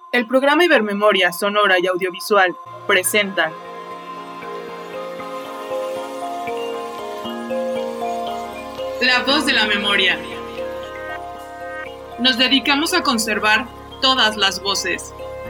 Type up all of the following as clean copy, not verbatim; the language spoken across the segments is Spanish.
El programa Ibermemoria Sonora y Audiovisual presentan La Voz de la Memoria. Nos dedicamos a conservar todas las voces.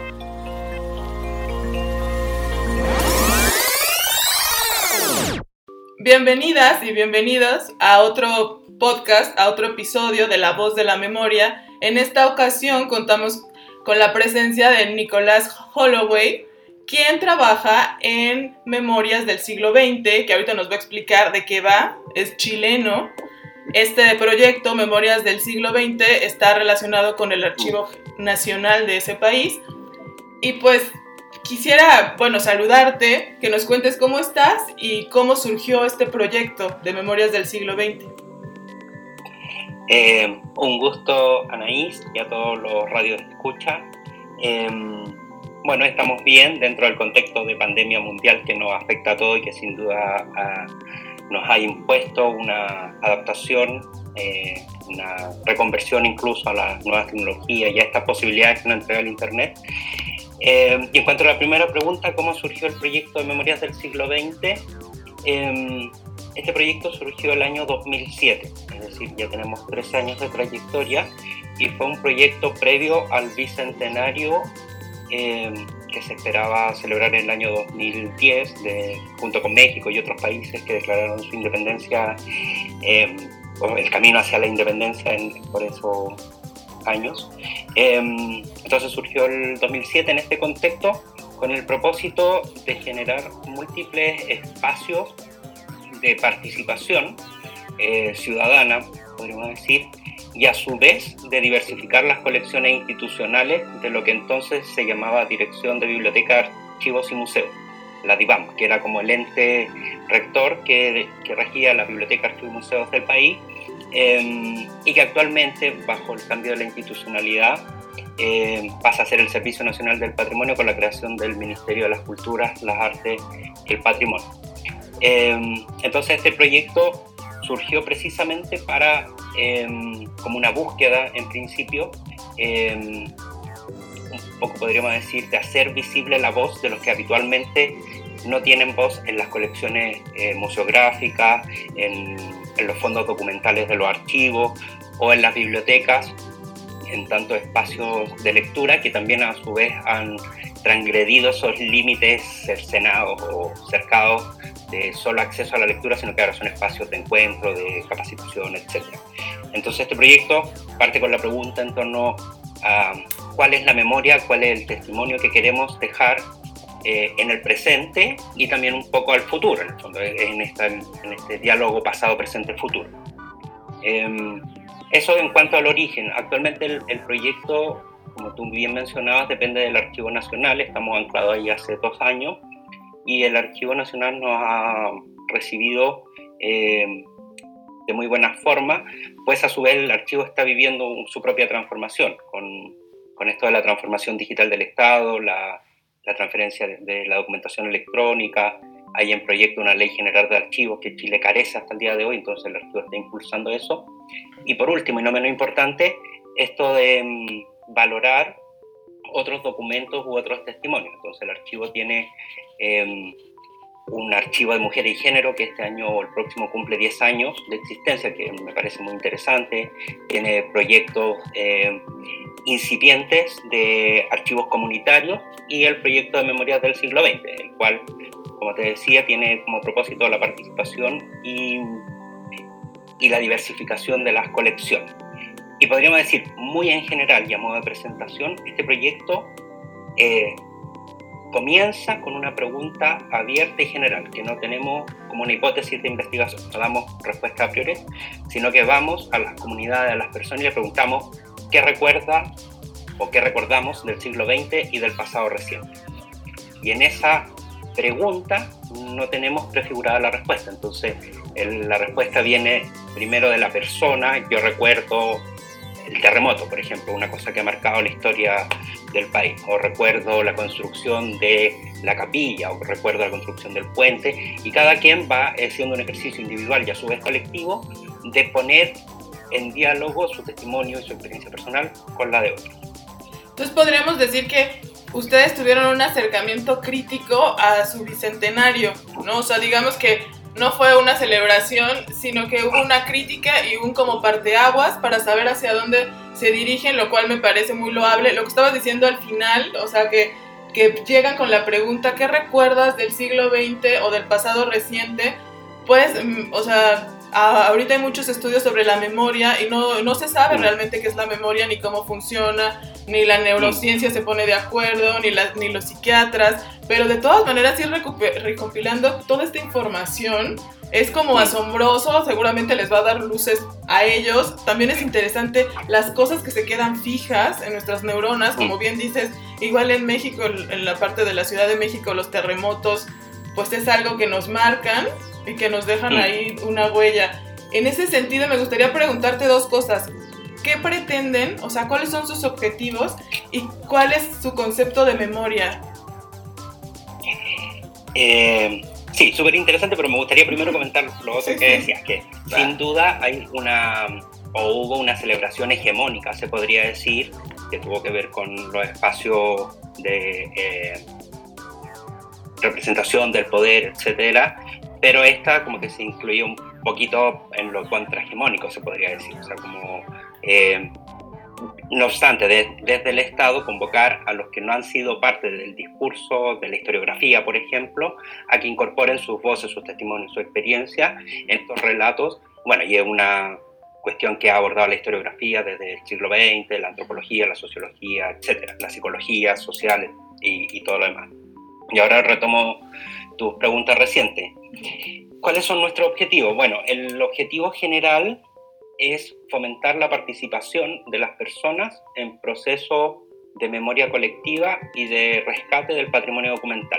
Bienvenidas y bienvenidos a otro podcast, a otro episodio de La Voz de la Memoria. En esta ocasión contamos con la presencia de Nicolás Holloway, quien trabaja en Memorias del siglo XX, que ahorita nos va a explicar de qué va, es chileno. Este proyecto, Memorias del siglo XX, está relacionado con el Archivo Nacional de ese país. Y pues quisiera, saludarte, que nos cuentes cómo estás y cómo surgió este proyecto de Memorias del siglo XX. Un gusto, Anaís, y a todos los radios escucha. Estamos bien dentro del contexto de pandemia mundial que nos afecta a todos y que sin duda nos ha impuesto una adaptación, una reconversión incluso a las nuevas tecnologías y a estas posibilidades que nos entrega el Internet. Y en cuanto a la primera pregunta, ¿cómo surgió el proyecto de Memorias del siglo XX? Este proyecto surgió el año 2007, es decir, ya tenemos 13 años de trayectoria y fue un proyecto previo al bicentenario que se esperaba celebrar en el año 2010 junto con México y otros países que declararon su independencia, el camino hacia la independencia por esos años. Entonces surgió el 2007 en este contexto con el propósito de generar múltiples espacios de participación ciudadana, podríamos decir, y a su vez de diversificar las colecciones institucionales de lo que entonces se llamaba Dirección de Bibliotecas, Archivos y Museos, la DIVAM, que era como el ente rector que regía la biblioteca, archivos y museos del país, y que actualmente, bajo el cambio de la institucionalidad, pasa a ser el Servicio Nacional del Patrimonio con la creación del Ministerio de las Culturas, las Artes y el Patrimonio. Entonces este proyecto surgió precisamente para, como una búsqueda en principio, un poco podríamos decir, de hacer visible la voz de los que habitualmente no tienen voz en las colecciones museográficas, en los fondos documentales de los archivos o en las bibliotecas, en tantos espacios de lectura que también a su vez han transgredido esos límites cercenados o cercados de solo acceso a la lectura, sino que ahora son espacios de encuentro, de capacitación, etc. Entonces este proyecto parte con la pregunta en torno a cuál es la memoria, cuál es el testimonio que queremos dejar en el presente y también un poco al futuro, en el fondo, en este diálogo pasado, presente, futuro. Eso en cuanto al origen. Actualmente el proyecto, como tú bien mencionabas, depende del Archivo Nacional. Estamos anclados ahí hace 2 años y el Archivo Nacional nos ha recibido de muy buena forma, pues a su vez el archivo está viviendo su propia transformación con esto de la transformación digital del Estado, la transferencia de la documentación electrónica. Hay en proyecto una ley general de archivos que Chile carece hasta el día de hoy, entonces el archivo está impulsando eso. Y por último, y no menos importante, esto de valorar otros documentos u otros testimonios. Entonces el archivo tiene un archivo de mujeres y género que este año o el próximo cumple 10 años de existencia, que me parece muy interesante. Tiene proyectos incipientes de archivos comunitarios y el proyecto de Memorias del siglo XX, el cual, como te decía, tiene como propósito la participación y la diversificación de las colecciones. Y podríamos decir, muy en general y a modo de presentación, este proyecto comienza con una pregunta abierta y general, que no tenemos como una hipótesis de investigación, no damos respuesta a priori, sino que vamos a las comunidades, a las personas y le preguntamos qué recuerda o qué recordamos del siglo XX y del pasado reciente. Y en esa pregunta no tenemos prefigurada la respuesta, entonces la respuesta viene primero de la persona. Yo recuerdo el terremoto, por ejemplo, una cosa que ha marcado la historia del país, o recuerdo la construcción de la capilla, o recuerdo la construcción del puente, y cada quien va haciendo un ejercicio individual y a su vez colectivo de poner en diálogo su testimonio y su experiencia personal con la de otros. Entonces podríamos decir que ustedes tuvieron un acercamiento crítico a su bicentenario, ¿no? O sea, digamos que no fue una celebración, sino que hubo una crítica y un como parteaguas para saber hacia dónde se dirigen, lo cual me parece muy loable. Lo que estabas diciendo al final, o sea, que llegan con la pregunta, ¿qué recuerdas del siglo XX o del pasado reciente? Pues, o sea, ahorita hay muchos estudios sobre la memoria y no se sabe realmente qué es la memoria, ni cómo funciona, ni la neurociencia se pone de acuerdo, ni los psiquiatras, pero de todas maneras ir recopilando toda esta información es como asombroso, seguramente les va a dar luces a ellos. También es interesante las cosas que se quedan fijas en nuestras neuronas, como bien dices, igual en México, en la parte de la Ciudad de México, los terremotos, pues es algo que nos marcan y que nos dejan ahí una huella. En ese sentido me gustaría preguntarte dos cosas. ¿Qué pretenden? O sea, ¿cuáles son sus objetivos? ¿Y cuál es su concepto de memoria? Sí, súper interesante, pero me gustaría primero comentar lo otro que decías, que sin duda hay hubo una celebración hegemónica, se podría decir, que tuvo que ver con los espacios de representación del poder, etcétera, pero esta como que se incluía un poquito en lo contrahegemónico, se podría decir, o sea, como no obstante, desde el Estado convocar a los que no han sido parte del discurso, de la historiografía, por ejemplo, a que incorporen sus voces, sus testimonios, su experiencia en estos relatos. Bueno, y es una cuestión que ha abordado la historiografía desde el siglo XX, la antropología, la sociología, etcétera, las psicologías sociales y todo lo demás. Y ahora retomo tu pregunta reciente. ¿Cuáles son nuestros objetivos? Bueno, el objetivo general es fomentar la participación de las personas en procesos de memoria colectiva y de rescate del patrimonio documental.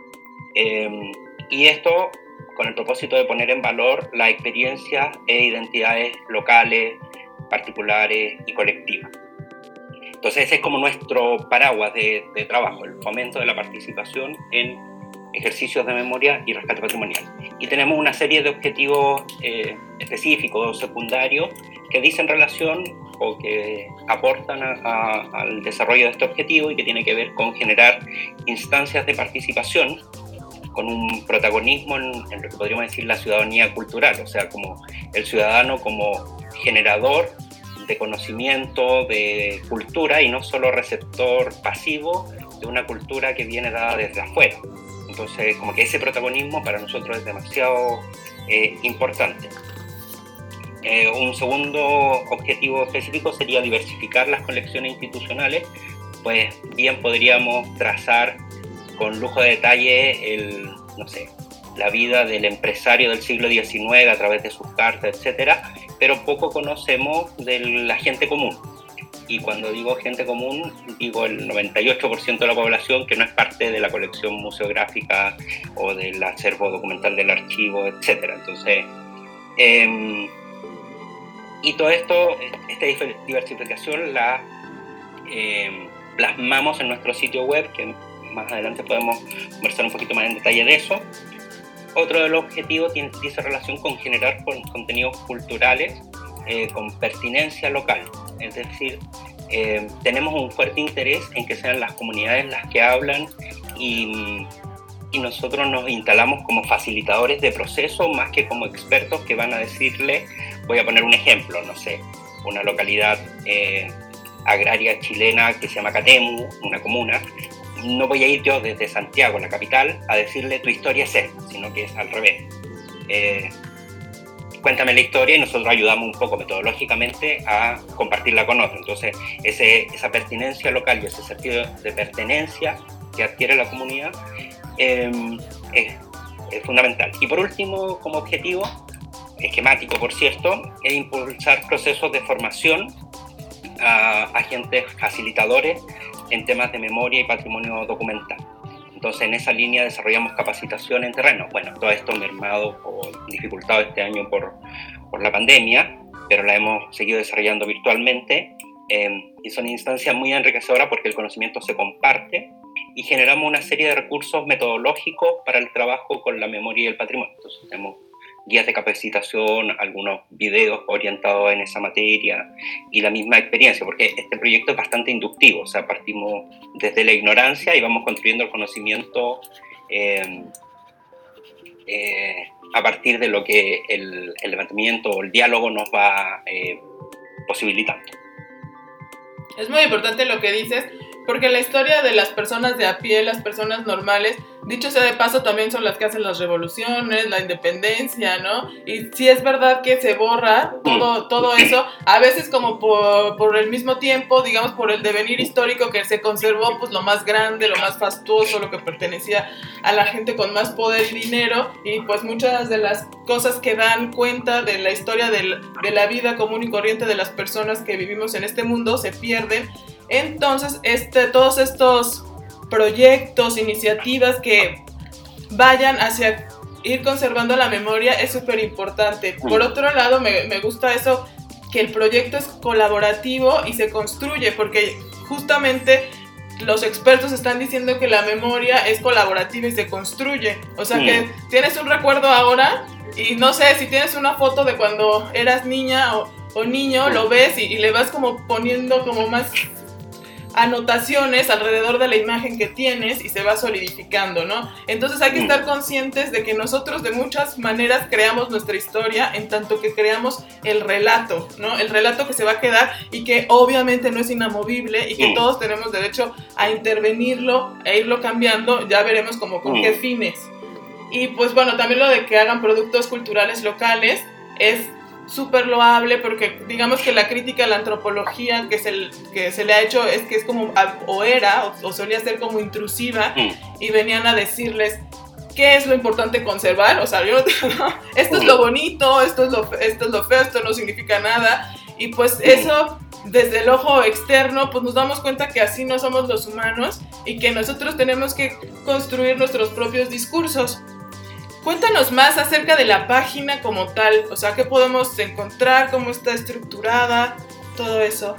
Y esto con el propósito de poner en valor las experiencias e identidades locales, particulares y colectivas. Entonces ese es como nuestro paraguas de trabajo, el fomento de la participación en ejercicios de memoria y rescate patrimonial. Y tenemos una serie de objetivos específicos, secundarios, que dicen relación o que aportan al desarrollo de este objetivo y que tiene que ver con generar instancias de participación con un protagonismo en lo que podríamos decir la ciudadanía cultural, o sea, como el ciudadano como generador de conocimiento, de cultura y no solo receptor pasivo de una cultura que viene dada desde afuera. Entonces, como que ese protagonismo para nosotros es demasiado importante. Un segundo objetivo específico sería diversificar las colecciones institucionales, pues bien podríamos trazar con lujo de detalle la vida del empresario del siglo XIX a través de sus cartas, etcétera, pero poco conocemos de la gente común. Y cuando digo gente común, digo el 98% de la población que no es parte de la colección museográfica o del acervo documental del archivo, etc. Entonces, y todo esto, esta diversificación la plasmamos en nuestro sitio web, que más adelante podemos conversar un poquito más en detalle de eso. Otro de los objetivos dice relación con generar contenidos culturales con pertinencia local, es decir, tenemos un fuerte interés en que sean las comunidades las que hablan y nosotros nos instalamos como facilitadores de proceso más que como expertos que van a decirle, voy a poner un ejemplo, no sé, una localidad agraria chilena que se llama Catemu, una comuna. No voy a ir yo desde Santiago, la capital, a decirle tu historia es esta, sino que es al revés. Cuéntame la historia y nosotros ayudamos un poco metodológicamente a compartirla con otros. Entonces, esa pertinencia local y ese sentido de pertenencia que adquiere la comunidad es fundamental. Y por último, como objetivo, esquemático por cierto, es impulsar procesos de formación a agentes facilitadores en temas de memoria y patrimonio documental. Entonces, en esa línea desarrollamos capacitación en terreno. Bueno, todo esto mermado o dificultado este año por la pandemia, pero la hemos seguido desarrollando virtualmente y son instancias muy enriquecedoras porque el conocimiento se comparte y generamos una serie de recursos metodológicos para el trabajo con la memoria y el patrimonio. Entonces, tenemos guías de capacitación, algunos videos orientados en esa materia y la misma experiencia, porque este proyecto es bastante inductivo, o sea, partimos desde la ignorancia y vamos construyendo el conocimiento a partir de lo que el levantamiento o el diálogo nos va posibilitando. Es muy importante lo que dices, porque la historia de las personas de a pie, las personas normales, dicho sea de paso, también son las que hacen las revoluciones, la independencia, ¿no? Y sí es verdad que se borra todo eso, a veces como por el mismo tiempo, digamos por el devenir histórico que se conservó pues lo más grande, lo más fastuoso, lo que pertenecía a la gente con más poder y dinero, y pues muchas de las cosas que dan cuenta de la historia de la vida común y corriente de las personas que vivimos en este mundo se pierden. Entonces, todos estos proyectos, iniciativas que vayan hacia ir conservando la memoria es súper importante. Por otro lado, me gusta eso, que el proyecto es colaborativo y se construye, porque justamente los expertos están diciendo que la memoria es colaborativa y se construye. O sea que tienes un recuerdo ahora y no sé, si tienes una foto de cuando eras niña o niño, lo ves y le vas como poniendo como más anotaciones alrededor de la imagen que tienes y se va solidificando, ¿no? Entonces hay que estar conscientes de que nosotros de muchas maneras creamos nuestra historia en tanto que creamos el relato, ¿no? El relato que se va a quedar y que obviamente no es inamovible y que todos tenemos derecho a intervenirlo e irlo cambiando, ya veremos como con qué fines. Y pues bueno, también lo de que hagan productos culturales locales es súper loable, porque digamos que la crítica a la antropología que se le ha hecho es que es como, o solía ser como intrusiva, y venían a decirles qué es lo importante conservar, o sea, esto es lo bonito, esto es lo feo, esto no significa nada, y pues eso desde el ojo externo pues nos damos cuenta que así no somos los humanos y que nosotros tenemos que construir nuestros propios discursos. Cuéntanos más acerca de la página como tal, o sea, qué podemos encontrar, cómo está estructurada, todo eso.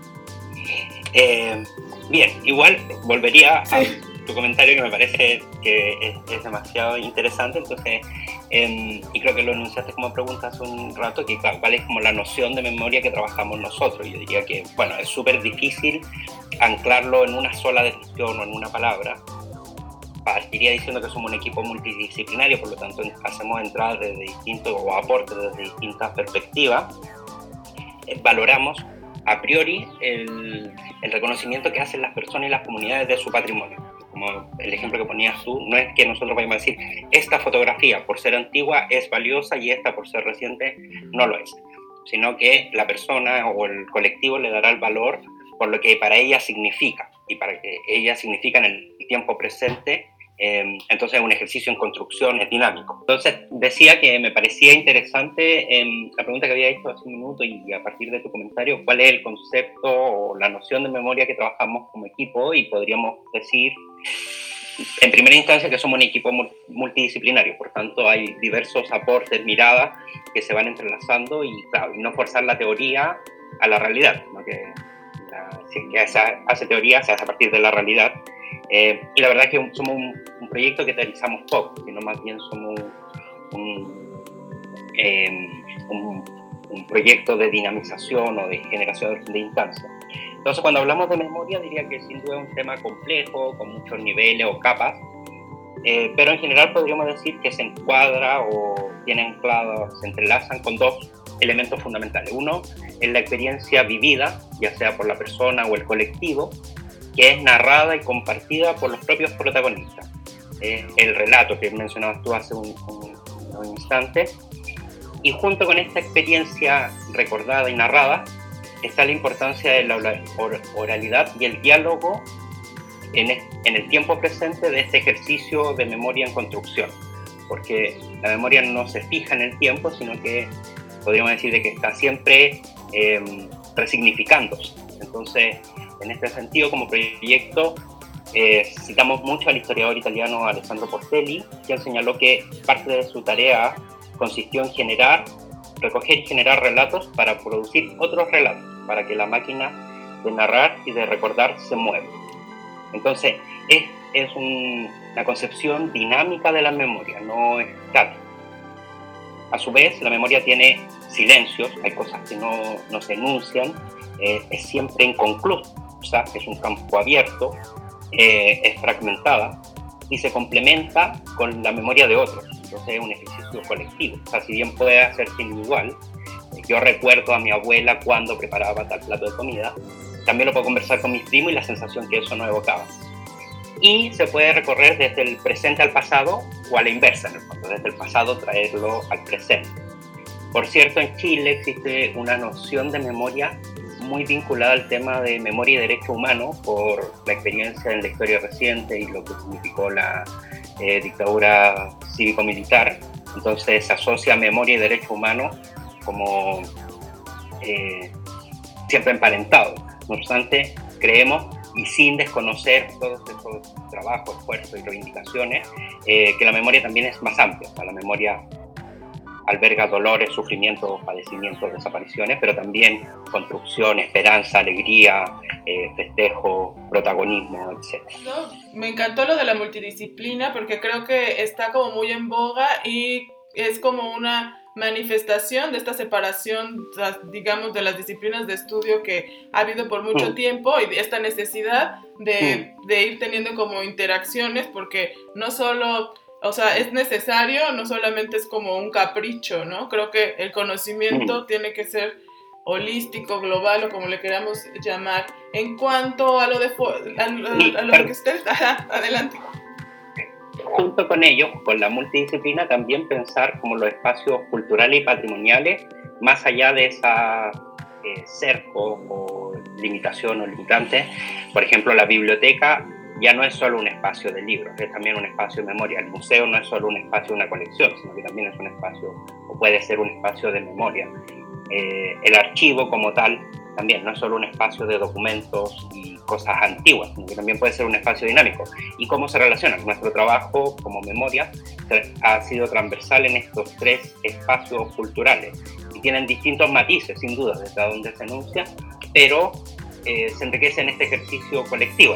Bien, igual volvería a tu comentario, que me parece que es demasiado interesante, entonces, y creo que lo enunciaste como pregunta hace un rato, que claro, cuál es como la noción de memoria que trabajamos nosotros. Yo diría que, bueno, es súper difícil anclarlo en una sola definición o en una palabra. Partiría diciendo que somos un equipo multidisciplinario, por lo tanto hacemos entradas desde distintos o aportes desde distintas perspectivas. Valoramos a priori el reconocimiento que hacen las personas y las comunidades de su patrimonio. Como el ejemplo que ponías tú, no es que nosotros vayamos a decir esta fotografía por ser antigua es valiosa y esta por ser reciente no lo es, sino que la persona o el colectivo le dará el valor por lo que para ella significa, y para que ella significa en el tiempo presente. Entonces es un ejercicio en construcción, es dinámico. Entonces decía que me parecía interesante la pregunta que había hecho hace un minuto, y a partir de tu comentario, cuál es el concepto o la noción de memoria que trabajamos como equipo, y podríamos decir en primera instancia que somos un equipo multidisciplinario, por tanto hay diversos aportes, miradas que se van entrelazando, y claro, y no forzar la teoría a la realidad, ¿no? Si se hace teoría, se hace a partir de la realidad. Y la verdad es que somos un proyecto que teorizamos poco, sino más bien somos un proyecto de dinamización o de generación de instancias. Entonces, cuando hablamos de memoria, diría que sin duda es un tema complejo, con muchos niveles o capas, pero en general podríamos decir que se encuadra o tiene anclado, se entrelazan con dos elementos fundamentales. Uno es la experiencia vivida, ya sea por la persona o el colectivo, que es narrada y compartida por los propios protagonistas. El relato que mencionabas tú hace un instante. Y junto con esta experiencia recordada y narrada está la importancia de la oralidad y el diálogo en el tiempo presente de este ejercicio de memoria en construcción. Porque la memoria no se fija en el tiempo, sino que podríamos decir de que está siempre resignificándose. Entonces, en este sentido, como proyecto, citamos mucho al historiador italiano Alessandro Portelli, quien señaló que parte de su tarea consistió en recoger y generar relatos para producir otros relatos, para que la máquina de narrar y de recordar se mueva. Entonces, es una concepción dinámica de la memoria, no estática. A su vez, la memoria tiene silencios, hay cosas que no se enuncian, es siempre inconclusa, es un campo abierto, es fragmentada y se complementa con la memoria de otros. Entonces es un ejercicio colectivo. O sea, si bien puede hacerse individual, yo recuerdo a mi abuela cuando preparaba tal plato de comida, también lo puedo conversar con mis primos y la sensación que eso nos evocaba. Y se puede recorrer desde el presente al pasado o a la inversa, en el fondo, desde el pasado traerlo al presente. Por cierto, en Chile existe una noción de memoria muy vinculada al tema de memoria y derecho humano por la experiencia en la historia reciente y lo que significó la dictadura cívico-militar. Entonces se asocia memoria y derecho humano como siempre emparentados. No obstante, creemos, y sin desconocer todos esos trabajos, esfuerzos y reivindicaciones, que la memoria también es más amplia. O sea, la memoria alberga dolores, sufrimientos, padecimientos, desapariciones, pero también construcción, esperanza, alegría, festejo, protagonismo, etc. No, me encantó lo de la multidisciplina porque creo que está como muy en boga y es como una manifestación de esta separación, digamos, de las disciplinas de estudio que ha habido por mucho tiempo y de esta necesidad de ir teniendo como interacciones porque no solo, o sea, es necesario, no solamente es como un capricho, ¿no? Creo que el conocimiento tiene que ser holístico, global o como le queramos llamar. En cuanto a lo de a lo que usted... adelante. Junto con ello, con la multidisciplina, también pensar como los espacios culturales y patrimoniales, más allá de esa cerco o limitación o limitante. Por ejemplo, la biblioteca ya no es solo un espacio de libros, es también un espacio de memoria. El museo no es solo un espacio de una colección, sino que también es un espacio, o puede ser un espacio de memoria. El archivo como tal también no es solo un espacio de documentos y cosas antiguas, sino que también puede ser un espacio dinámico. ¿Y cómo se relaciona? Nuestro trabajo como memoria ha sido transversal en estos tres espacios culturales y tienen distintos matices, sin duda, desde donde se enuncia, pero se enriquece en este ejercicio colectivo.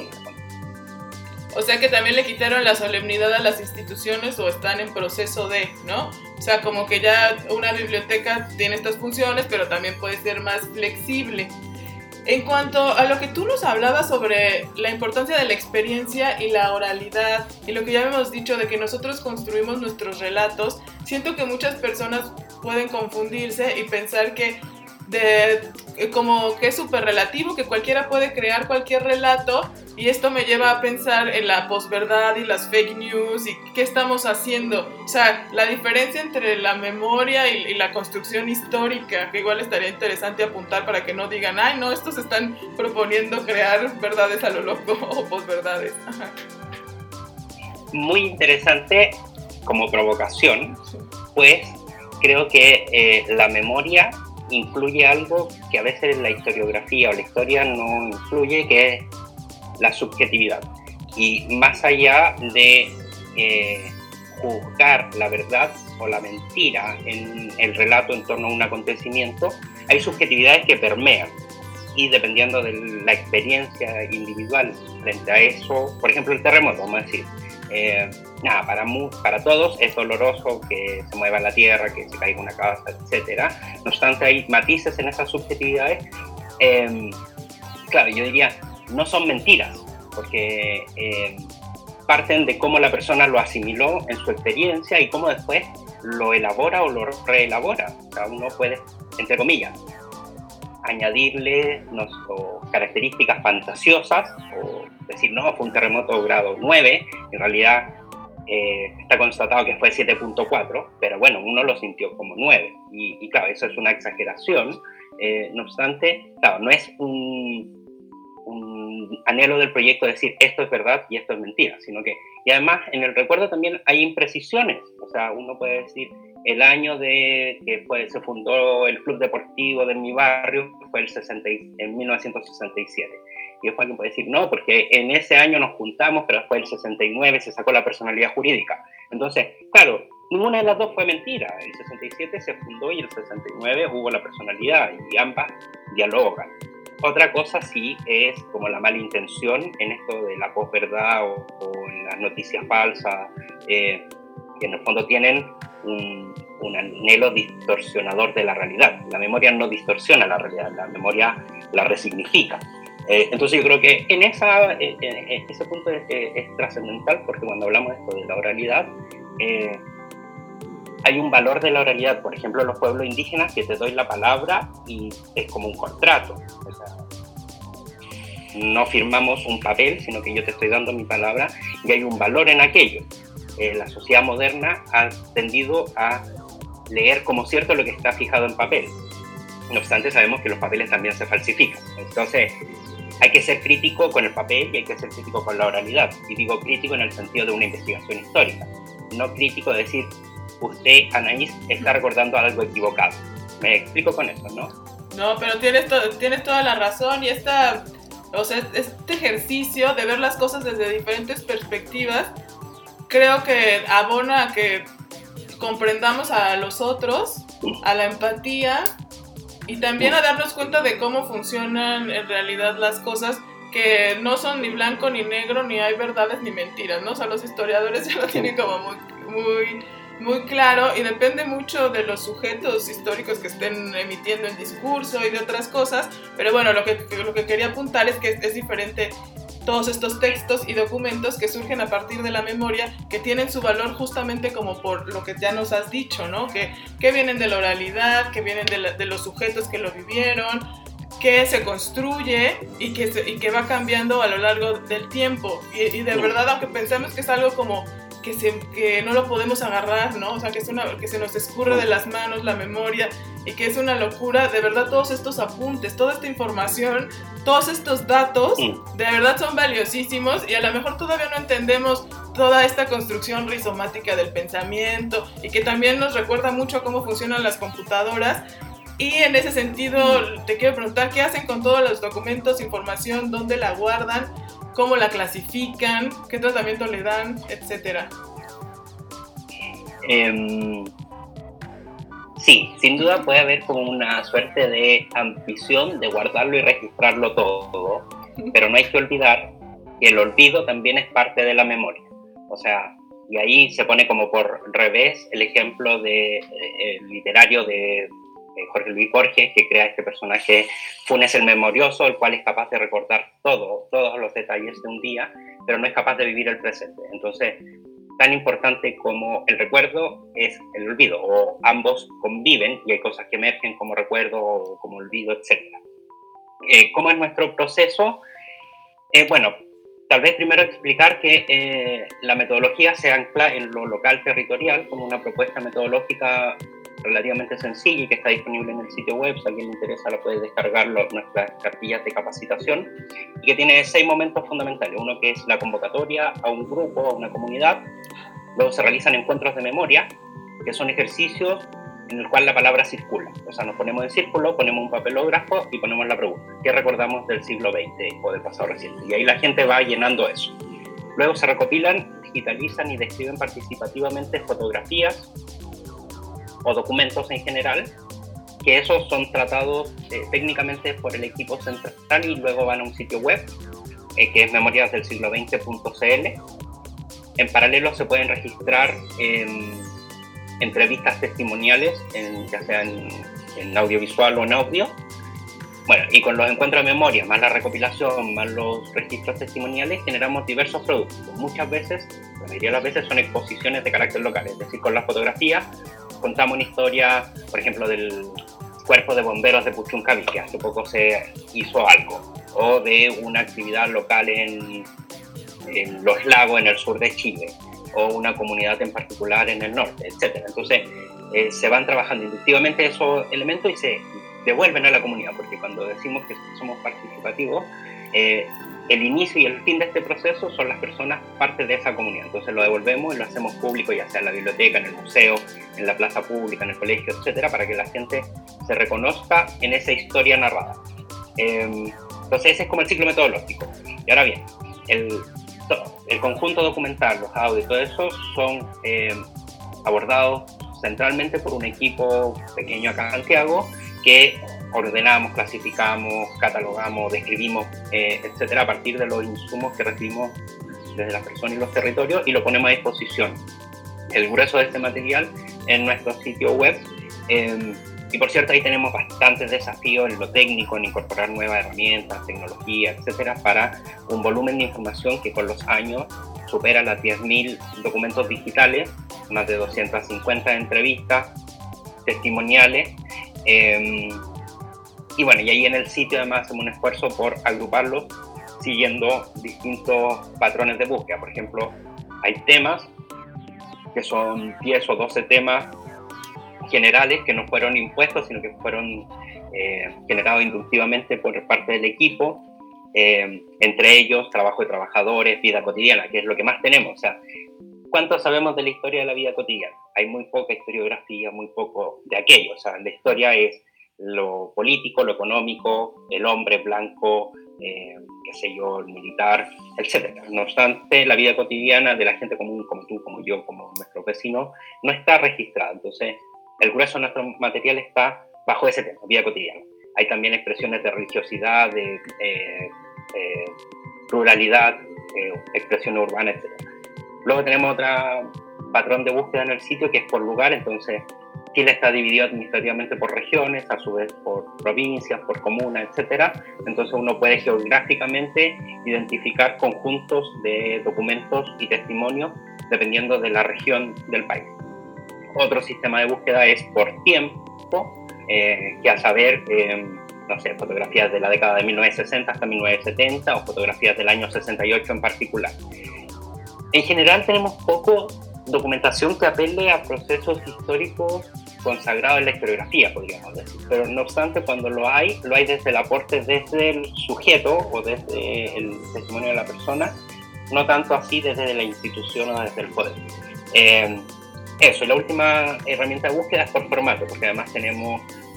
O sea que también le quitaron la solemnidad a las instituciones o están en proceso de, ¿no? O sea, como que ya una biblioteca tiene estas funciones, pero también puede ser más flexible. En cuanto a lo que tú nos hablabas sobre la importancia de la experiencia y la oralidad, y lo que ya hemos dicho de que nosotros construimos nuestros relatos, siento que muchas personas pueden confundirse y pensar que como que es súper relativo, que cualquiera puede crear cualquier relato, y esto me lleva a pensar en la posverdad y las fake news y qué estamos haciendo. O sea, la diferencia entre la memoria y la construcción histórica, que igual estaría interesante apuntar para que no digan, ay no, estos están proponiendo crear verdades a lo loco o posverdades. Muy interesante como provocación, pues creo que la memoria incluye algo que a veces la historiografía o la historia no incluye, que es la subjetividad. Y más allá de juzgar la verdad o la mentira en el relato en torno a un acontecimiento, hay subjetividades que permean. Y dependiendo de la experiencia individual frente a eso, por ejemplo el terremoto, vamos a decir, para todos es doloroso que se mueva la tierra, que se caiga una casa, etc. No obstante, hay matices en esas subjetividades. Claro, yo diría, no son mentiras, porque parten de cómo la persona lo asimiló en su experiencia y cómo después lo elabora o lo reelabora. Cada uno puede, entre comillas, añadirle características fantasiosas o decir, no, fue un terremoto grado 9, en realidad está constatado que fue 7.4, pero bueno, uno lo sintió como 9, y claro, eso es una exageración. No obstante, claro, no es un anhelo del proyecto decir esto es verdad y esto es mentira, sino que, y además en el recuerdo también hay imprecisiones. O sea, uno puede decir el año de que se fundó el club deportivo de mi barrio fue en 1967, y después alguien puede decir no, porque en ese año nos juntamos, pero después el 69 se sacó la personalidad jurídica. Entonces, claro, ninguna de las dos fue mentira. El 67 se fundó y el 69 hubo la personalidad, y ambas dialogan. Otra cosa sí es como la mala intención en esto de la posverdad o en las noticias falsas, que en el fondo tienen un anhelo distorsionador de la realidad. La memoria no distorsiona la realidad, la memoria la resignifica. Entonces yo creo que en ese punto es trascendental, porque cuando hablamos de esto de la oralidad, hay un valor de la oralidad. Por ejemplo, en los pueblos indígenas, que te doy la palabra y es como un contrato. O sea, no firmamos un papel, sino que yo te estoy dando mi palabra y hay un valor en aquello. La sociedad moderna ha tendido a leer como cierto lo que está fijado en papel. No obstante, sabemos que los papeles también se falsifican. Entonces, hay que ser crítico con el papel y hay que ser crítico con la oralidad. Y digo crítico en el sentido de una investigación histórica. No crítico de decir, usted, Anaís, está recordando algo equivocado. Me explico con eso, ¿no? No, pero tienes toda la razón y este ejercicio de ver las cosas desde diferentes perspectivas creo que abona a que comprendamos a los otros, a la empatía y también a darnos cuenta de cómo funcionan en realidad las cosas, que no son ni blanco ni negro, ni hay verdades ni mentiras, ¿no? O sea, los historiadores ya lo tienen como muy claro y depende mucho de los sujetos históricos que estén emitiendo el discurso y de otras cosas, pero bueno, lo que quería apuntar es que es diferente todos estos textos y documentos que surgen a partir de la memoria, que tienen su valor justamente como por lo que ya nos has dicho, ¿no? Que vienen de la oralidad, que vienen de los sujetos que lo vivieron, que se construye y que va cambiando a lo largo del tiempo. Y de verdad, aunque pensemos que es algo como que no lo podemos agarrar, ¿no? O sea, que se nos escurre de las manos la memoria y que es una locura, de verdad todos estos apuntes, toda esta información, todos estos datos, de verdad son valiosísimos y a lo mejor todavía no entendemos toda esta construcción rizomática del pensamiento y que también nos recuerda mucho a cómo funcionan las computadoras. Y en ese sentido te quiero preguntar, ¿qué hacen con todos los documentos, información, dónde la guardan, cómo la clasifican, qué tratamiento le dan, etcétera? Sí, sin duda puede haber como una suerte de ambición de guardarlo y registrarlo todo, pero no hay que olvidar que el olvido también es parte de la memoria. O sea, y ahí se pone como por revés el ejemplo literario de Jorge Luis Borges, que crea este personaje Funes el Memorioso, el cual es capaz de recordar todos los detalles de un día, pero no es capaz de vivir el presente. Entonces, tan importante como el recuerdo es el olvido, o ambos conviven y hay cosas que emergen como recuerdo o como olvido, etc. ¿Cómo es nuestro proceso? Bueno, tal vez primero explicar que la metodología se ancla en lo local territorial como una propuesta metodológica relativamente sencilla y que está disponible en el sitio web. Si a alguien le interesa, la puede descargar nuestras cartillas de capacitación, y que tiene 6 momentos fundamentales. Uno que es la convocatoria a un grupo, a una comunidad. Luego se realizan encuentros de memoria, que son ejercicios en el cual la palabra circula. O sea, nos ponemos en círculo, ponemos un papelógrafo y ponemos la pregunta: ¿qué recordamos del siglo XX o del pasado reciente? Y ahí la gente va llenando eso. Luego se recopilan, digitalizan y describen participativamente fotografías o documentos en general, que esos son tratados técnicamente por el equipo central y luego van a un sitio web, que es memoriasdelsiglo20.cl. En paralelo se pueden registrar entrevistas testimoniales, ya sea en audiovisual o en audio. Bueno, y con los encuentros de memoria, más la recopilación, más los registros testimoniales, generamos diversos productos. Muchas veces, la mayoría de las veces, son exposiciones de carácter local, es decir, con las fotografías contamos una historia, por ejemplo, del cuerpo de bomberos de Puchuncaví, que hace poco se hizo algo, o de una actividad local en los lagos en el sur de Chile, o una comunidad en particular en el norte, etc. Entonces, se van trabajando inductivamente esos elementos y se devuelven a la comunidad, porque cuando decimos que somos participativos, el inicio y el fin de este proceso son las personas parte de esa comunidad. Entonces lo devolvemos y lo hacemos público, ya sea en la biblioteca, en el museo, en la plaza pública, en el colegio, etcétera, para que la gente se reconozca en esa historia narrada. Entonces ese es como el ciclo metodológico. Y ahora bien, el conjunto documental, los audios, todo eso son abordados centralmente por un equipo pequeño acá en Santiago, que ordenamos, clasificamos, catalogamos, describimos, etcétera, a partir de los insumos que recibimos desde las personas y los territorios, y lo ponemos a disposición. El grueso de este material en nuestro sitio web. Y por cierto, ahí tenemos bastantes desafíos en lo técnico, en incorporar nuevas herramientas, tecnología, etcétera, para un volumen de información que con los años supera las 10.000 documentos digitales, más de 250 entrevistas, testimoniales. Y bueno, y ahí en el sitio además hacemos un esfuerzo por agruparlos siguiendo distintos patrones de búsqueda. Por ejemplo, hay temas que son 10 o 12 temas generales que no fueron impuestos, sino que fueron generados inductivamente por parte del equipo, entre ellos trabajo de trabajadores, vida cotidiana, que es lo que más tenemos. O sea, ¿cuánto sabemos de la historia de la vida cotidiana? Hay muy poca historiografía, muy poco de aquello. O sea, la historia es lo político, lo económico, el hombre blanco, qué sé yo, el militar, etc. No obstante, la vida cotidiana de la gente común, como tú, como yo, como nuestros vecinos, no está registrada. Entonces, el grueso de nuestro material está bajo ese tema, vida cotidiana. Hay también expresiones de religiosidad, de ruralidad, expresiones urbanas, etc. Luego tenemos otro patrón de búsqueda en el sitio que es por lugar. Entonces, Chile está dividido administrativamente por regiones, a su vez por provincias, por comunas, etc. Entonces uno puede geográficamente identificar conjuntos de documentos y testimonios dependiendo de la región del país. Otro sistema de búsqueda es por tiempo, que a saber, no sé, fotografías de la década de 1960 hasta 1970 o fotografías del año 68 en particular. En general tenemos poco documentación que apele a procesos históricos consagrados en la historiografía, podríamos decir. Pero no obstante, cuando lo hay desde el aporte desde el sujeto o desde el testimonio de la persona, no tanto así desde la institución o desde el poder. Eso, y la última herramienta de búsqueda es por formato, porque además tenemos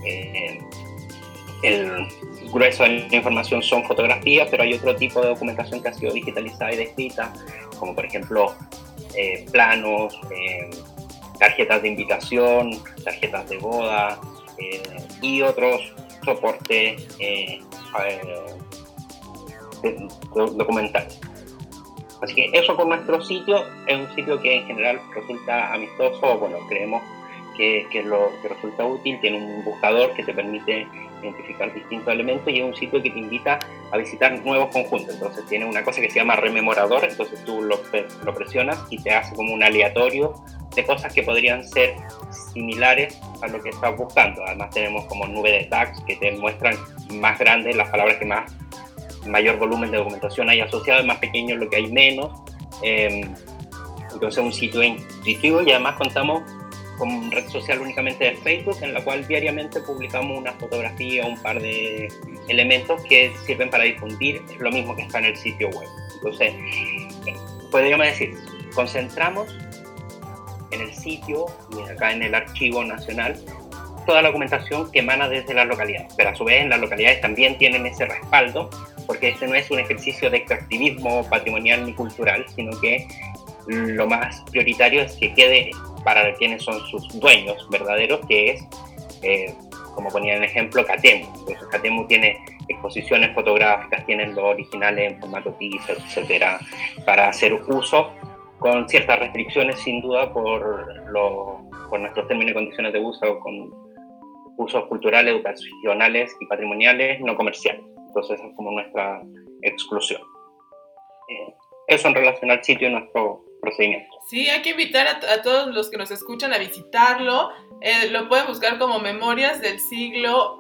el grueso de la información son fotografías, pero hay otro tipo de documentación que ha sido digitalizada y descrita, como por ejemplo planos, tarjetas de invitación, tarjetas de boda y otros soportes documentales. Así que eso con nuestro sitio, es un sitio que en general resulta amistoso, bueno, creemos que es lo que resulta útil, tiene un buscador que te permite identificar distintos elementos y es un sitio que te invita a visitar nuevos conjuntos. Entonces tiene una cosa que se llama rememorador, entonces tú lo presionas y te hace como un aleatorio de cosas que podrían ser similares a lo que estás buscando. Además tenemos como nube de tags que te muestran más grandes las palabras que mayor volumen de documentación hay asociado, es más pequeño lo que hay menos. Entonces un sitio intuitivo y además contamos con red social únicamente de Facebook, en la cual diariamente publicamos una fotografía, un par de elementos que sirven para difundir lo mismo que está en el sitio web. Entonces, podríamos decir, concentramos en el sitio y acá en el archivo nacional toda la documentación que emana desde las localidades, pero a su vez en las localidades también tienen ese respaldo, porque este no es un ejercicio de extractivismo patrimonial ni cultural, sino que lo más prioritario es que quede para quienes son sus dueños verdaderos, que es, como ponía en ejemplo, Catemu. Entonces Catemu tiene exposiciones fotográficas, tienen los originales en formato TIFF, etcétera, para hacer uso con ciertas restricciones, sin duda, por nuestros términos y condiciones de uso, con usos culturales, educacionales y patrimoniales no comerciales. Entonces es como nuestra exclusión. Eso en relación al sitio y nuestro procedimiento. Sí, hay que invitar a todos los que nos escuchan a visitarlo. Lo pueden buscar como Memorias del Siglo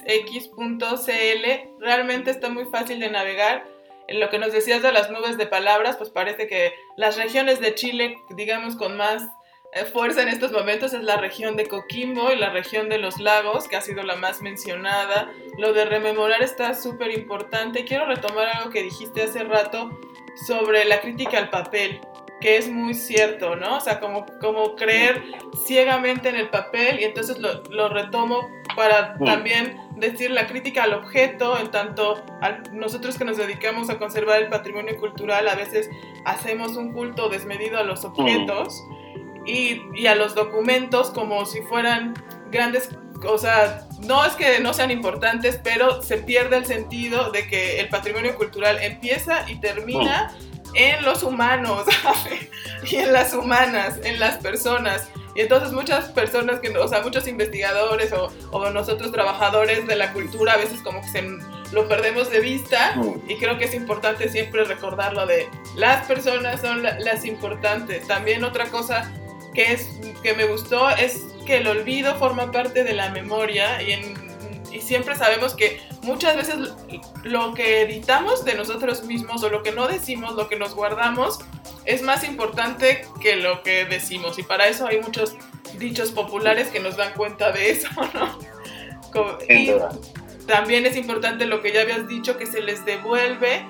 XX.cl. Realmente está muy fácil de navegar. En lo que nos decías de las nubes de palabras, pues parece que las regiones de Chile, digamos, con más fuerza en estos momentos es la región de Coquimbo y la región de los lagos, que ha sido la más mencionada. Lo de rememorar está súper importante. Quiero retomar algo que dijiste hace rato sobre la crítica al papel, que es muy cierto, ¿no? O sea, como creer ciegamente en el papel, y entonces lo retomo para también decir la crítica al objeto, en tanto nosotros que nos dedicamos a conservar el patrimonio cultural, a veces hacemos un culto desmedido a los objetos y a los documentos como si fueran grandes. O sea, no es que no sean importantes, pero se pierde el sentido de que el patrimonio cultural empieza y termina en los humanos y en las humanas, en las personas. Y entonces muchas personas, o sea, muchos investigadores o nosotros trabajadores de la cultura a veces como que lo perdemos de vista, y creo que es importante siempre recordarlo de las personas son las importantes. También otra cosa que me gustó es que el olvido forma parte de la memoria, y siempre sabemos que muchas veces lo que editamos de nosotros mismos o lo que no decimos, lo que nos guardamos, es más importante que lo que decimos, y para eso hay muchos dichos populares que nos dan cuenta de eso, ¿no? Y también es importante lo que ya habías dicho, que se les devuelve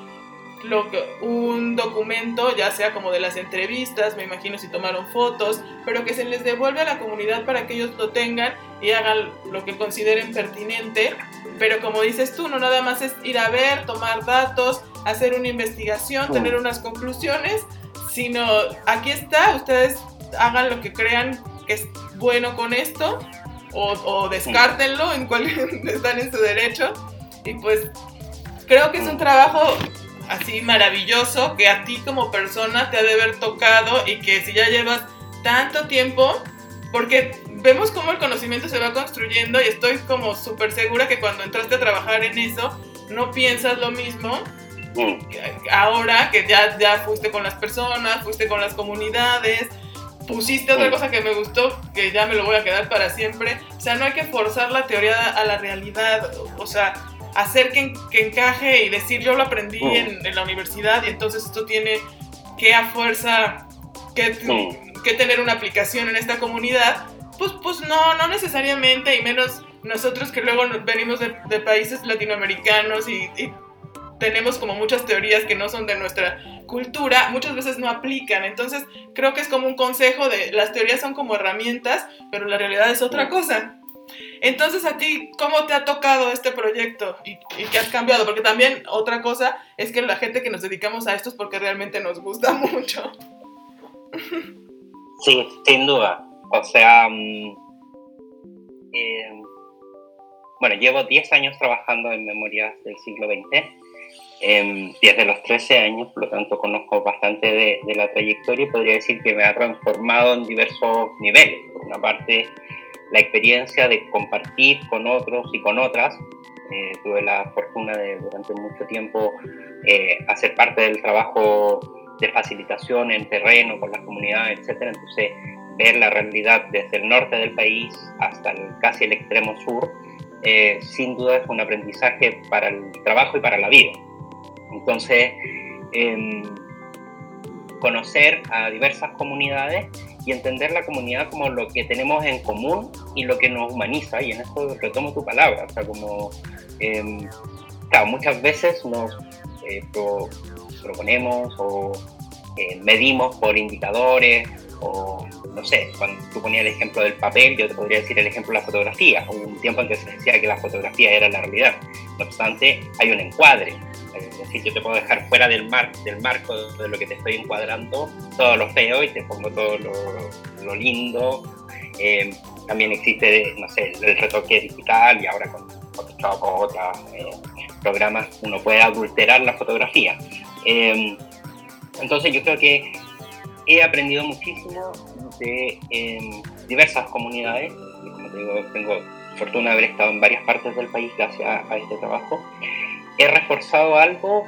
un documento, ya sea como de las entrevistas, me imagino si tomaron fotos, pero que se les devuelve a la comunidad para que ellos lo tengan y hagan lo que consideren pertinente. Pero como dices tú, no nada más es ir a ver, tomar datos, hacer una investigación, tener unas conclusiones, sino aquí está, ustedes hagan lo que crean que es bueno con esto, o descártenlo, están en su derecho. Y pues creo que es un trabajo así maravilloso, que a ti como persona te ha de haber tocado, y que si ya llevas tanto tiempo, porque vemos cómo el conocimiento se va construyendo, y estoy como súper segura que cuando entraste a trabajar en eso no piensas lo mismo. Ahora que ya fuiste con las personas, fuiste con las comunidades, pusiste otra cosa que me gustó, que ya me lo voy a quedar para siempre. O sea, no hay que forzar la teoría a la realidad, o sea, hacer que encaje y decir yo lo aprendí en la universidad, y entonces esto tiene que a fuerza que tener una aplicación en esta comunidad. Pues no necesariamente, y menos nosotros que luego venimos de países latinoamericanos y tenemos como muchas teorías que no son de nuestra cultura, muchas veces no aplican. Entonces creo que es como un consejo de las teorías son como herramientas, pero la realidad es otra cosa. Entonces, a ti, ¿cómo te ha tocado este proyecto y qué has cambiado? Porque también otra cosa es que la gente que nos dedicamos a esto es porque realmente nos gusta mucho. Sí, sin duda. O sea, bueno, llevo 10 años trabajando en memorias del siglo XX, desde los 13 años, por lo tanto conozco bastante de la trayectoria, y podría decir que me ha transformado en diversos niveles. Por una parte, la experiencia de compartir con otros y con otras. Tuve la fortuna de durante mucho tiempo hacer parte del trabajo de facilitación en terreno con las comunidades, etcétera. Entonces, ver la realidad desde el norte del país hasta casi el extremo sur, sin duda es un aprendizaje para el trabajo y para la vida. Entonces, conocer a diversas comunidades y entender la comunidad como lo que tenemos en común y lo que nos humaniza, y en eso retomo tu palabra, o sea, como, claro, muchas veces nos proponemos o medimos por indicadores, o no sé, cuando tú ponías el ejemplo del papel, yo te podría decir el ejemplo de la fotografía. Hubo un tiempo en que se decía que la fotografía era la realidad, no obstante hay un encuadre. Es decir, yo te puedo dejar fuera del marco de lo que te estoy encuadrando todo lo feo y te pongo todo lo lindo. También existe, no sé, el retoque digital, y ahora con Photoshop o otros programas uno puede adulterar la fotografía. Entonces yo creo que he aprendido muchísimo de diversas comunidades, y como te digo, tengo fortuna de haber estado en varias partes del país gracias a este trabajo. He reforzado algo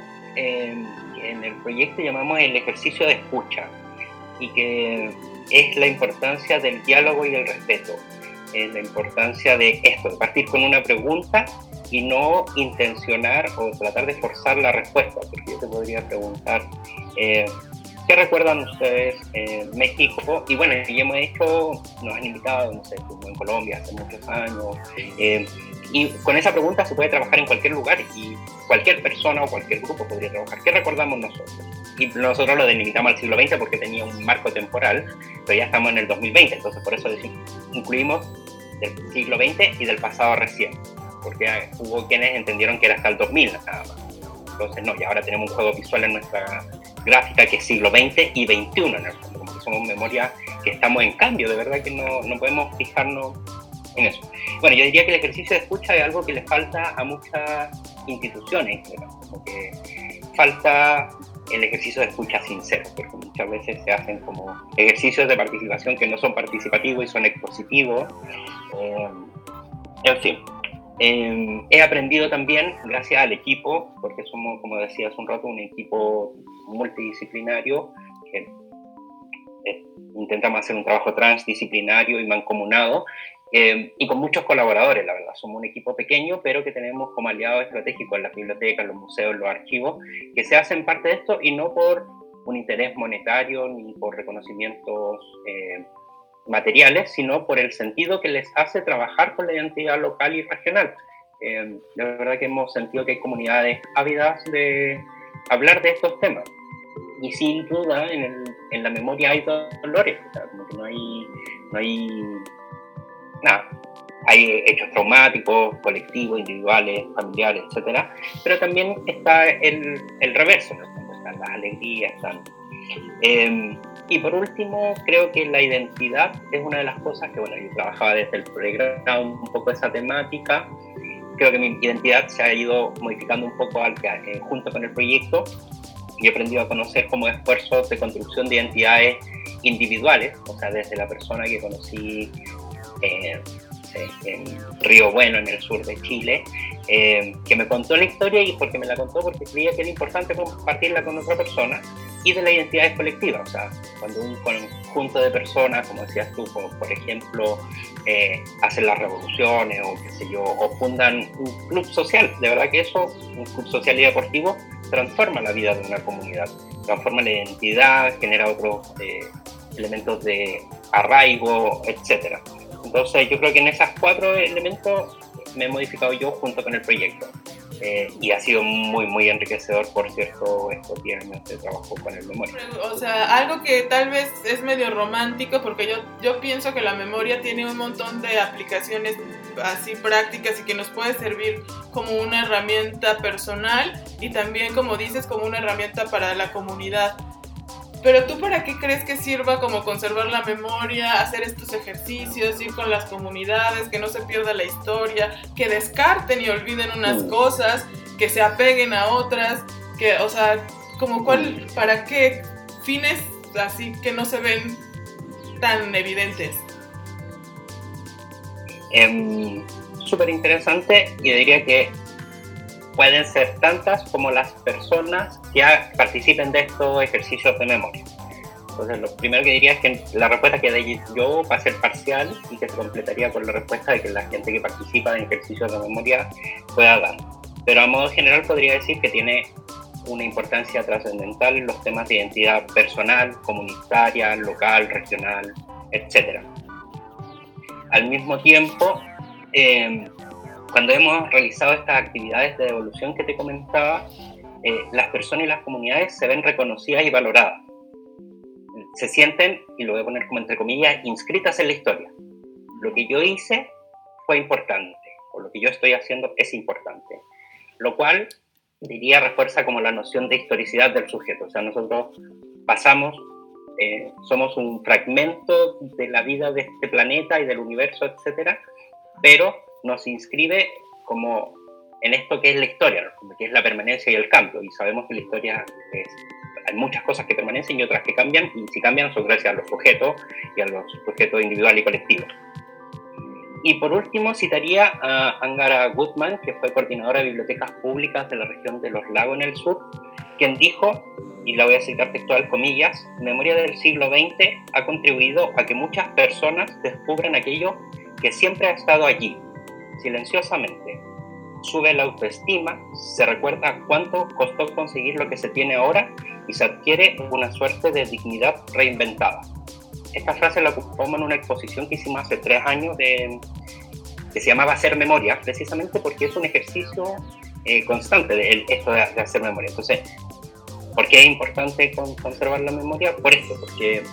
en el proyecto llamamos el ejercicio de escucha, y que es la importancia del diálogo y el respeto, la importancia de esto, de partir con una pregunta y no intencionar o tratar de forzar la respuesta, porque yo te podría preguntar ¿qué recuerdan ustedes México? Y bueno, y hemos hecho, nos han invitado, no sé, como en Colombia hace muchos años, y con esa pregunta se puede trabajar en cualquier lugar, y cualquier persona o cualquier grupo podría trabajar. ¿Qué recordamos nosotros? Y nosotros lo delimitamos al siglo XX porque tenía un marco temporal, pero ya estamos en el 2020, entonces por eso incluimos del siglo XX y del pasado reciente, porque hubo quienes entendieron que era hasta el 2000 nada más. Entonces no, y ahora tenemos un juego visual en nuestra gráfica que es siglo XX y XXI en el fondo, como que somos memoria que estamos en cambio, de verdad que no podemos fijarnos en eso. Bueno, yo diría que el ejercicio de escucha es algo que le falta a muchas instituciones, ¿verdad? Como que falta el ejercicio de escucha sincero, porque muchas veces se hacen como ejercicios de participación que no son participativos y son expositivos. En fin, he aprendido también gracias al equipo, porque somos, como decía hace un rato, un equipo multidisciplinario que intentamos hacer un trabajo transdisciplinario y mancomunado, y con muchos colaboradores, la verdad. Somos un equipo pequeño, pero que tenemos como aliados estratégicos las bibliotecas, los museos, los archivos, que se hacen parte de esto y no por un interés monetario ni por reconocimientos materiales, sino por el sentido que les hace trabajar con la identidad local y regional. La verdad que hemos sentido que hay comunidades ávidas de hablar de estos temas. Y sin duda, en la memoria hay dolores, o sea, como que no hay nada. Hay hechos traumáticos, colectivos, individuales, familiares, etc. Pero también está el reverso, ¿no? Están las alegrías, y por último, creo que la identidad es una de las cosas que, bueno, yo trabajaba desde el pregrado un poco esa temática. Creo que mi identidad se ha ido modificando un poco junto con el proyecto, y he aprendido a conocer como esfuerzos de construcción de identidades individuales, o sea, desde la persona que conocí en Río Bueno, en el sur de Chile, que me contó la historia, y porque me la contó porque creía que era importante compartirla con otra persona, y de las identidades colectivas, o sea, cuando un conjunto de personas, como decías tú, como por ejemplo, hacen las revoluciones o qué sé yo, o fundan un club social. De verdad que eso, un club social y deportivo, transforma la vida de una comunidad, transforma la identidad, genera otros elementos de arraigo, etc. Entonces yo creo que en esos 4 elementos me he modificado yo junto con el proyecto, y ha sido muy, muy enriquecedor, por cierto, estos 10 años de trabajo con el memoria. O sea, algo que tal vez es medio romántico, porque yo pienso que la memoria tiene un montón de aplicaciones así prácticas y que nos puede servir como una herramienta personal y también, como dices, como una herramienta para la comunidad. Pero ¿tú para qué crees que sirva como conservar la memoria, hacer estos ejercicios, ir con las comunidades, que no se pierda la historia, que descarten y olviden unas cosas, que se apeguen a otras, que, o sea, como para qué fines así que no se ven tan evidentes? Súper interesante, y diría que pueden ser tantas como las personas que participen de estos ejercicios de memoria. Entonces, lo primero que diría es que la respuesta que doy yo va a ser parcial y que se completaría con la respuesta de que la gente que participa en ejercicios de memoria pueda dar. Pero a modo general podría decir que tiene una importancia trascendental en los temas de identidad personal, comunitaria, local, regional, etc. Al mismo tiempo, cuando hemos realizado estas actividades de devolución que te comentaba, las personas y las comunidades se ven reconocidas y valoradas. Se sienten, y lo voy a poner como entre comillas, inscritas en la historia. Lo que yo hice fue importante, o lo que yo estoy haciendo es importante. Lo cual, diría, refuerza como la noción de historicidad del sujeto. O sea, nosotros pasamos, somos un fragmento de la vida de este planeta y del universo, etcétera, pero nos inscribe como en esto que es la historia, ¿no? Que es la permanencia y el cambio, y sabemos que la historia hay muchas cosas que permanecen y otras que cambian, y si cambian son gracias a los sujetos y a los sujetos individuales y colectivos. Y por último citaría a Angara Goodman, que fue coordinadora de bibliotecas públicas de la región de los lagos en el sur, quien dijo, y la voy a citar textual, comillas: memoria del siglo XX ha contribuido a que muchas personas descubran aquello que siempre ha estado allí, silenciosamente. Sube la autoestima, se recuerda cuánto costó conseguir lo que se tiene ahora y se adquiere una suerte de dignidad reinventada. Esta frase la ocupamos en una exposición que hicimos hace 3 años que se llamaba Hacer Memoria, precisamente porque es un ejercicio constante esto de hacer memoria. Entonces, ¿por qué es importante conservar la memoria? Por esto, porque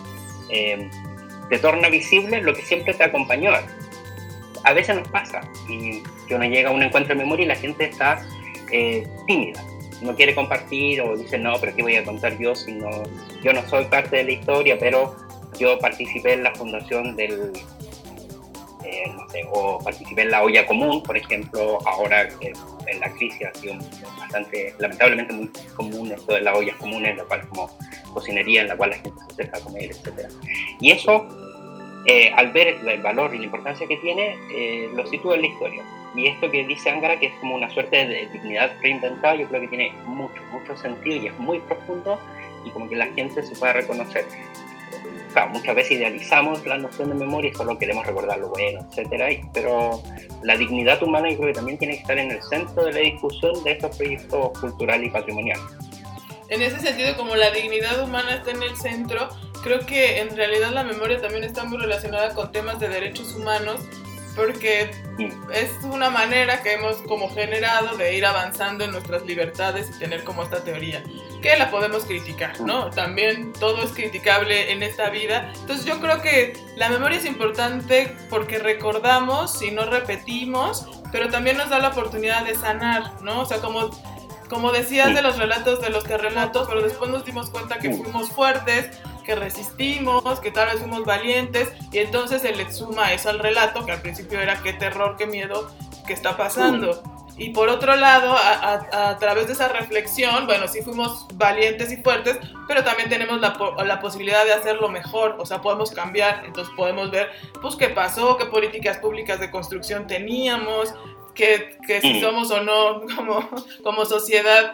te torna visible lo que siempre te acompañó. A veces nos pasa y que uno llega a un encuentro de memoria y la gente está tímida, no quiere compartir, o dice, no, pero ¿qué voy a contar yo si yo no soy parte de la historia, pero yo participé en la fundación del, no sé, o participé en la olla común, por ejemplo, ahora en la crisis ha sido bastante, lamentablemente muy común esto de las ollas comunes, en la cual como cocinería, en la cual la gente se acerca a comer, etc. Y eso, al ver el valor y la importancia que tiene, lo sitúa en la historia. Y esto que dice Ángara, que es como una suerte de dignidad reinventada, yo creo que tiene mucho sentido y es muy profundo, y como que la gente se pueda reconocer. Claro, muchas veces idealizamos la noción de memoria y solo queremos recordar lo bueno, etcétera, pero la dignidad humana yo creo que también tiene que estar en el centro de la discusión de estos proyectos culturales y patrimoniales. En ese sentido, como la dignidad humana está en el centro, creo que en realidad la memoria también está muy relacionada con temas de derechos humanos, porque es una manera que hemos como generado de ir avanzando en nuestras libertades y tener como esta teoría, que la podemos criticar, ¿no? También todo es criticable en esta vida. Entonces yo creo que la memoria es importante porque recordamos y no repetimos, pero también nos da la oportunidad de sanar, ¿no? O sea, como decías de los relatos de los terremotos, pero después nos dimos cuenta que fuimos fuertes, que resistimos, que tal vez fuimos valientes, y entonces se le suma eso al relato, que al principio era qué terror, qué miedo, qué está pasando. Y por otro lado, a través de esa reflexión, bueno, sí fuimos valientes y fuertes, pero también tenemos la posibilidad de hacerlo mejor, o sea, podemos cambiar, entonces podemos ver, pues, qué pasó, qué políticas públicas de construcción teníamos, que si somos o no como sociedad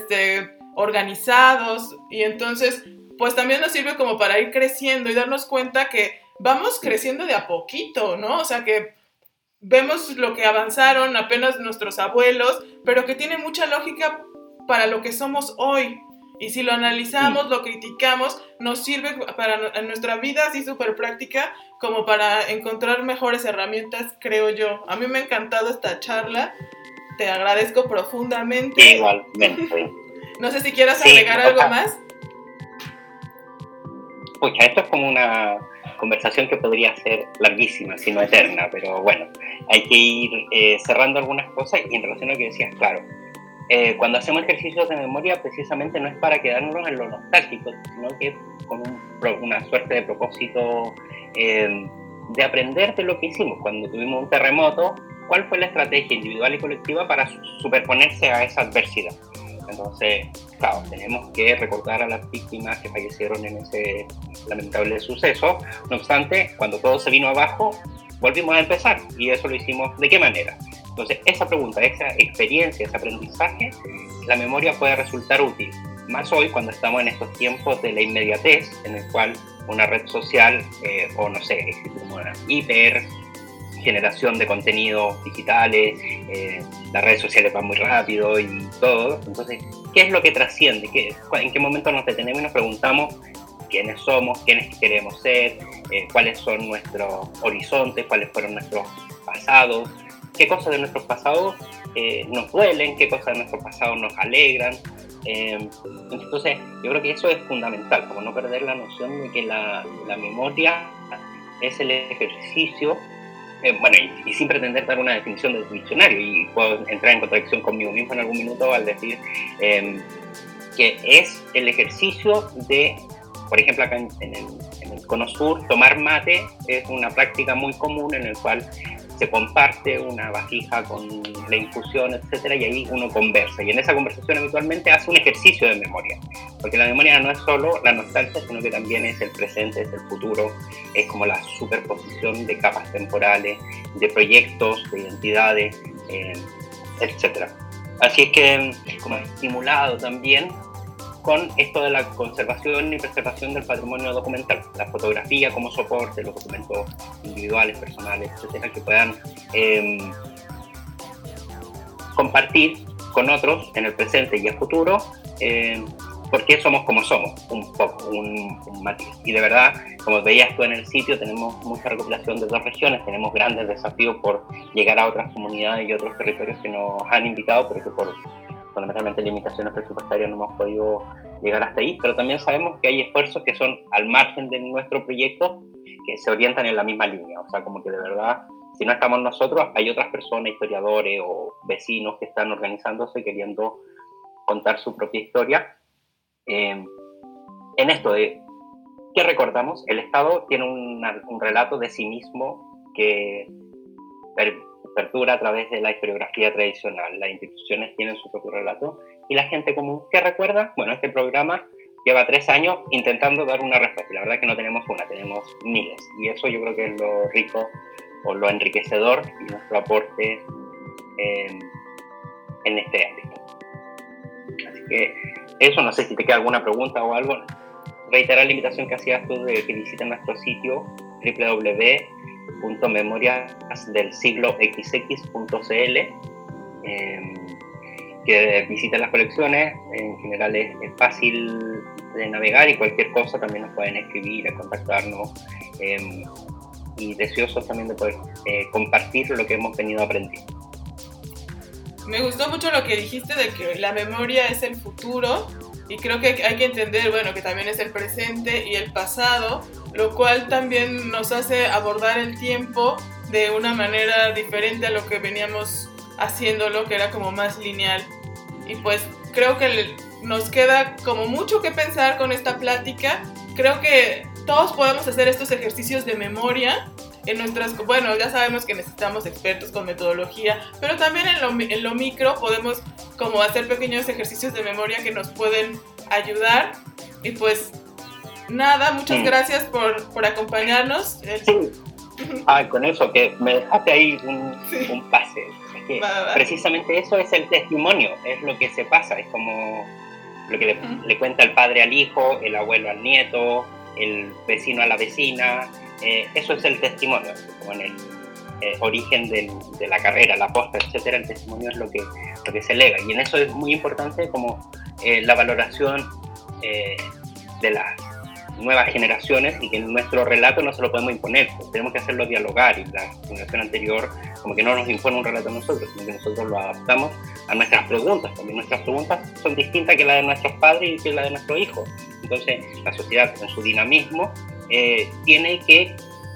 organizados, y entonces pues también nos sirve como para ir creciendo y darnos cuenta que vamos creciendo de a poquito, ¿no? O sea, que vemos lo que avanzaron apenas nuestros abuelos, pero que tiene mucha lógica para lo que somos hoy. Y si lo analizamos, lo criticamos, nos sirve para en nuestra vida así súper práctica, como para encontrar mejores herramientas, creo yo. A mí me ha encantado esta charla, te agradezco profundamente. Igualmente. No sé si quieras agregar algo más. Pucha, esto es como una conversación que podría ser larguísima, si no eterna, pero bueno, hay que ir cerrando algunas cosas. Y en relación a lo que decías, claro, cuando hacemos ejercicios de memoria, precisamente no es para quedarnos en lo nostálgico, sino que es con una suerte de propósito de aprender de lo que hicimos. Cuando tuvimos un terremoto, ¿cuál fue la estrategia individual y colectiva para superponerse a esa adversidad? Entonces, claro, tenemos que recordar a las víctimas que fallecieron en ese lamentable suceso. No obstante, cuando todo se vino abajo, volvimos a empezar. Y eso lo hicimos ¿de qué manera? Entonces, esa pregunta, esa experiencia, ese aprendizaje, la memoria puede resultar útil. Más hoy, cuando estamos en estos tiempos de la inmediatez, en el cual una red social, o no sé, existe una hipergeneración de contenidos digitales, las redes sociales van muy rápido y todo. Entonces, ¿qué es lo que trasciende? ¿En qué momento nos detenemos y nos preguntamos quiénes somos, quiénes queremos ser, cuáles son nuestros horizontes, cuáles fueron nuestros pasados, qué cosas de nuestros pasados nos duelen, qué cosas de nuestros pasados nos alegran? Entonces, yo creo que eso es fundamental, como no perder la noción de que la memoria es el ejercicio. Bueno, y sin pretender dar una definición del diccionario, y puedo entrar en contradicción conmigo mismo en algún minuto al decir que es el ejercicio de, por ejemplo, acá en el Cono Sur, tomar mate es una práctica muy común en el cual se comparte una vasija con la infusión, etcétera, y ahí uno conversa. Y en esa conversación habitualmente hace un ejercicio de memoria, porque la memoria no es solo la nostalgia, sino que también es el presente, es el futuro, es como la superposición de capas temporales, de proyectos, de identidades, etcétera. Así es que, como estimulado también con esto de la conservación y preservación del patrimonio documental, la fotografía como soporte, los documentos individuales, personales, etcétera, que puedan compartir con otros en el presente y el futuro, porque somos como somos, un poco, un matiz. Y de verdad, como veías tú en el sitio, tenemos mucha recopilación de dos regiones, tenemos grandes desafíos por llegar a otras comunidades y otros territorios que nos han invitado, pero que por fundamentalmente limitaciones presupuestarias no hemos podido llegar hasta ahí, pero también sabemos que hay esfuerzos que son al margen de nuestro proyecto, que se orientan en la misma línea. O sea, como que de verdad, si no estamos nosotros, hay otras personas, historiadores o vecinos que están organizándose, queriendo contar su propia historia. En esto de ¿qué recordamos? El Estado tiene un relato de sí mismo que perdura a través de la historiografía tradicional. Las instituciones tienen su propio relato y la gente común que recuerda, bueno, este programa lleva 3 años intentando dar una respuesta. La verdad es que no tenemos una, tenemos miles. Y eso yo creo que es lo rico o lo enriquecedor y nuestro aporte en este ámbito. Así que eso, no sé si te queda alguna pregunta o algo. Reiterar la invitación que hacías tú de que visiten nuestro sitio www.memoriasdelsigloxx.cl, que visiten las colecciones. En general es fácil de navegar y cualquier cosa también nos pueden escribir, a contactarnos, y deseosos también de poder compartir lo que hemos venido aprendiendo. Me gustó mucho lo que dijiste de que la memoria es el futuro, y creo que hay que entender, bueno, que también es el presente y el pasado, lo cual también nos hace abordar el tiempo de una manera diferente a lo que veníamos haciéndolo, que era como más lineal. Y pues creo que nos queda como mucho que pensar con esta plática. Creo que todos podemos hacer estos ejercicios de memoria en nuestras, bueno, ya sabemos que necesitamos expertos con metodología, pero también en lo micro podemos como hacer pequeños ejercicios de memoria que nos pueden ayudar. Y pues nada, muchas gracias por acompañarnos. Sí. Con eso, que me dejaste ahí un pase. Es que precisamente eso es el testimonio, es lo que se pasa, es como lo que le cuenta el padre al hijo, el abuelo al nieto, el vecino a la vecina. Eso es el testimonio, como en el origen de la carrera, la posta, etcétera. El testimonio es lo que se lega, y en eso es muy importante como la valoración de las nuevas generaciones, y que en nuestro relato no se lo podemos imponer, pues tenemos que hacerlo dialogar, y la generación anterior como que no nos impone un relato a nosotros, sino que nosotros lo adaptamos a nuestras preguntas. También nuestras preguntas son distintas que las de nuestros padres y que las de nuestros hijos. Entonces la sociedad en su dinamismo tiene que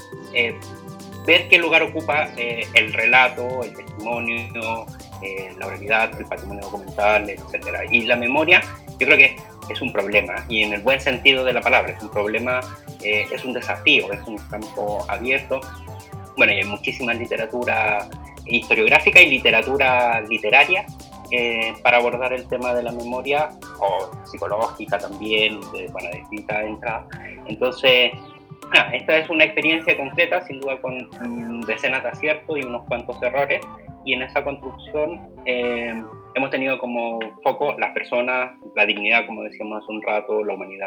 ver qué lugar ocupa el relato, el testimonio, la oralidad, el patrimonio documental, etcétera. Y la memoria, yo creo que es un problema, y en el buen sentido de la palabra, es un problema, es un desafío, es un campo abierto. Bueno, y hay muchísima literatura historiográfica y literatura literaria para abordar el tema de la memoria, o psicológica también, de distintas entradas. Entonces, esta es una experiencia concreta, sin duda, con decenas de aciertos y unos cuantos errores, y en esa construcción hemos tenido como foco las personas, la dignidad, como decíamos hace un rato, la humanidad,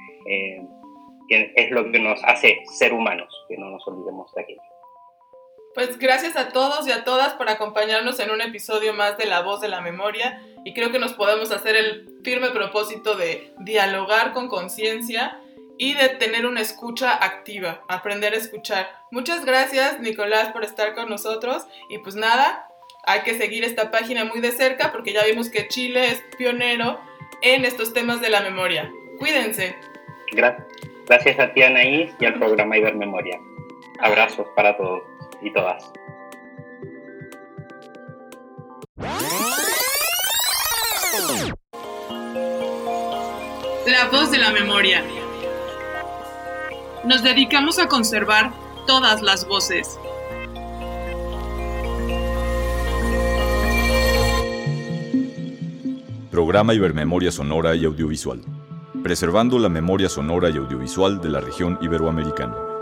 que es lo que nos hace ser humanos, que no nos olvidemos de aquello. Pues gracias a todos y a todas por acompañarnos en un episodio más de La Voz de la Memoria, y creo que nos podemos hacer el firme propósito de dialogar con conciencia y de tener una escucha activa, aprender a escuchar. Muchas gracias, Nicolás, por estar con nosotros, y pues nada, hay que seguir esta página muy de cerca porque ya vimos que Chile es pionero en estos temas de la memoria. Cuídense. Gracias a ti, Anaís, y al programa Ibermemoria. Abrazos para todos y todas. La Voz de la Memoria. Nos dedicamos a conservar todas las voces. Programa Ibermemoria Sonora y Audiovisual. Preservando la memoria sonora y audiovisual de la región iberoamericana.